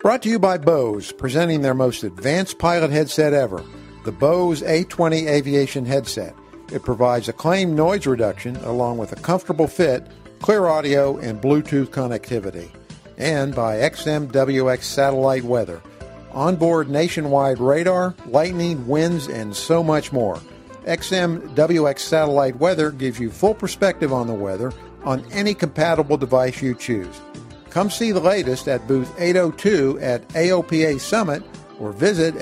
Brought to you by Bose, presenting their most advanced pilot headset ever, the Bose A20 Aviation Headset. It provides acclaimed noise reduction along with a comfortable fit, clear audio, and Bluetooth connectivity. And by XMWX Satellite Weather. Onboard nationwide radar, lightning, winds, and so much more. XMWX Satellite Weather gives you full perspective on the weather on any compatible device you choose. Come see the latest at booth 802 at AOPA Summit or visit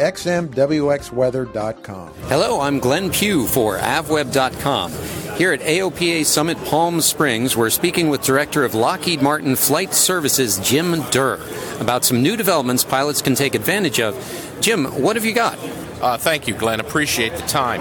xmwxweather.com. Hello, I'm Glenn Pugh for avweb.com. Here at AOPA Summit Palm Springs, we're speaking with Director of Lockheed Martin Flight Services, Jim Durr, about some new developments pilots can take advantage of. Jim, what have you got? Thank you, Glenn. Appreciate the time.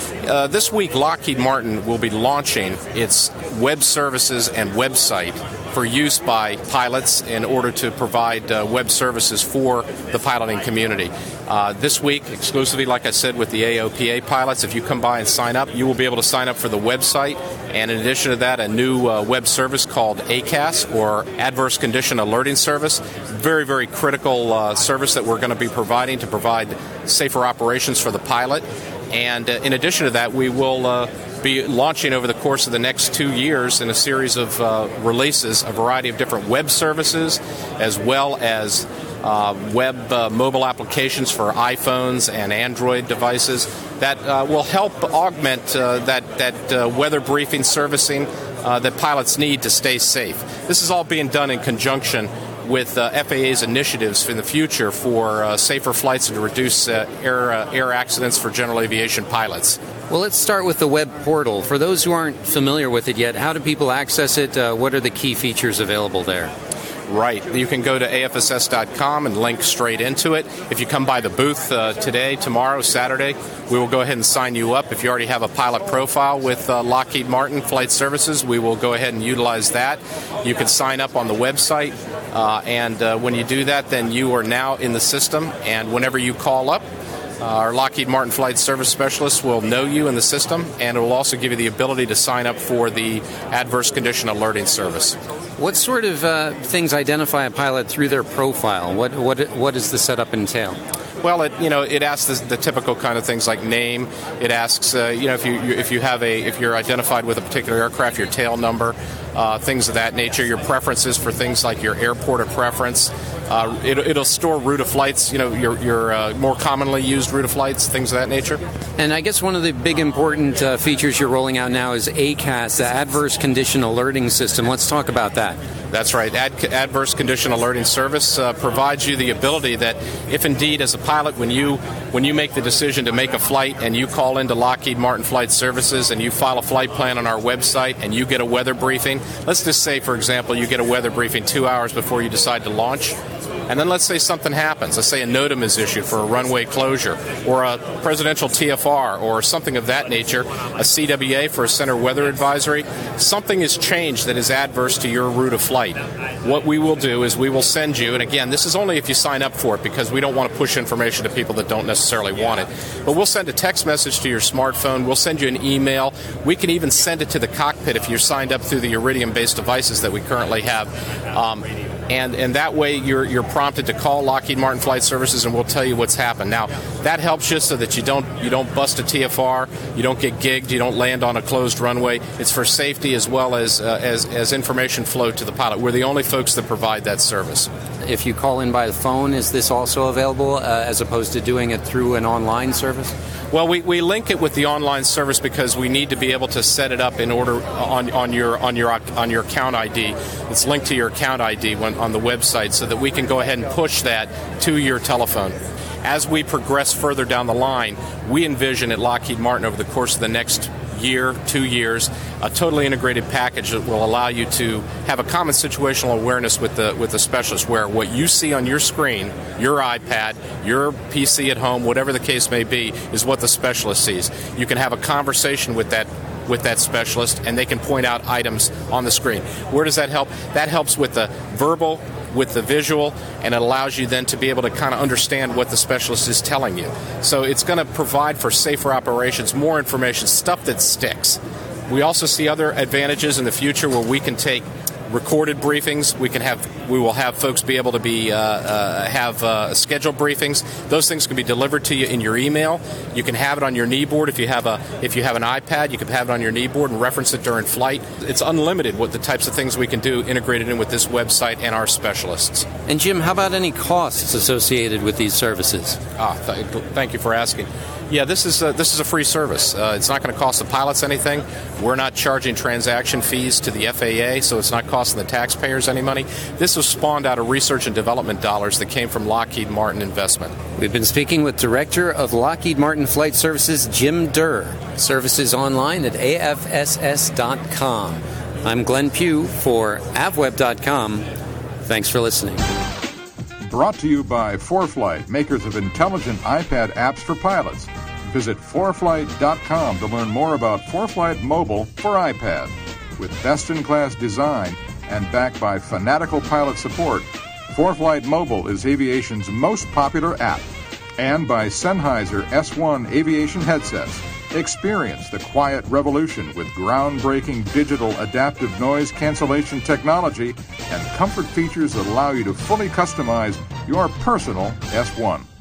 This week, Lockheed Martin will be launching its web services and website for use by pilots in order to provide web services for the piloting community. This week, exclusively, like I said, with the AOPA pilots, if you come by and sign up, you will be able to sign up for the website. And in addition to that, a new web service called ACAS, or Adverse Condition Alerting Service. Very, very critical service that we're going to be providing to provide safer operations for the pilot. And in addition to that, we will be launching over the course of the next 2 years in a series of releases a variety of different web services, as well as web mobile applications for iPhones and Android devices that will help augment that weather briefing servicing that pilots need to stay safe. This is all being done in conjunction with FAA's initiatives in the future for safer flights and to reduce air accidents for general aviation pilots. Well, let's start with the web portal. For those who aren't familiar with it yet, how do people access it? What are the key features available there? Right. You can go to afss.com and link straight into it. If you come by the booth today, tomorrow, Saturday, we will go ahead and sign you up. If you already have a pilot profile with Lockheed Martin Flight Services, we will go ahead and utilize that. You can sign up on the website, and when you do that, then you are now in the system, and whenever you call up, our Lockheed Martin Flight Service Specialists will know you in the system, and it will also give you the ability to sign up for the Adverse Condition Alerting Service. What sort of things identify a pilot through their profile? What does the setup entail? Well, it asks the typical kind of things like name. It asks if you're identified with a particular aircraft, your tail number, things of that nature. Your preferences for things like your airport of preference. It'll store route of flights. Your more commonly used route of flights, things of that nature. And I guess one of the big important features you're rolling out now is ACAS, the Adverse Condition Alerting System. Let's talk about that. That's right. Adverse Condition Alerting Service provides you the ability that if indeed as a pilot, when you make the decision to make a flight and you call into Lockheed Martin Flight Services and you file a flight plan on our website and you get a weather briefing, let's just say, for example, you get a weather briefing 2 hours before you decide to launch. And then let's say something happens. Let's say a NOTAM is issued for a runway closure, or a presidential TFR, or something of that nature, a CWA for a center weather advisory. Something is changed that is adverse to your route of flight. What we will do is we will send you, and again, this is only if you sign up for it because we don't want to push information to people that don't necessarily want it. But we'll send a text message to your smartphone. We'll send you an email. We can even send it to the cockpit if you're signed up through the Iridium-based devices that we currently have. And that way you're prompted to call Lockheed Martin Flight Services, and we'll tell you what's happened. Now, that helps you so that you don't bust a TFR, you don't get gigged, you don't land on a closed runway. It's for safety as well as information flow to the pilot. We're the only folks that provide that service. If you call in by the phone, is this also available as opposed to doing it through an online service? Well, we link it with the online service because we need to be able to set it up in order on your account ID. It's linked to your account ID on the website so that we can go ahead and push that to your telephone. As we progress further down the line, we envision at Lockheed Martin over the course of the next year, 2 years, a totally integrated package that will allow you to have a common situational awareness with the specialist, where what you see on your screen, your iPad, your PC at home, whatever the case may be, is what the specialist sees. You can have a conversation with that specialist, and they can point out items on the screen. Where does that help? That helps with the verbal, with the visual, and it allows you then to be able to kind of understand what the specialist is telling you. So it's going to provide for safer operations, more information, stuff that sticks. We also see other advantages in the future where we can take recorded briefings. We can have We will have folks be able to have scheduled briefings. Those things can be delivered to you in your email. You can have it on your kneeboard. If you have an iPad, you can have it on your kneeboard and reference it during flight. It's unlimited what the types of things we can do integrated in with this website and our specialists. And Jim, how about any costs associated with these services? Thank you for asking. Yeah, this is a free service. It's not going to cost the pilots anything. We're not charging transaction fees to the FAA, so it's not costing the taxpayers any money. This was spawned out of research and development dollars that came from Lockheed Martin Investment. We've been speaking with Director of Lockheed Martin Flight Services, Jim Durr. Services online at afss.com. I'm Glenn Pugh for avweb.com. Thanks for listening. Brought to you by ForeFlight, makers of intelligent iPad apps for pilots. Visit foreflight.com to learn more about ForeFlight Mobile for iPad. With best-in-class design and backed by fanatical pilot support, ForeFlight Mobile is aviation's most popular app. And by Sennheiser S1 aviation headsets. Experience the quiet revolution with groundbreaking digital adaptive noise cancellation technology and comfort features that allow you to fully customize your personal S1.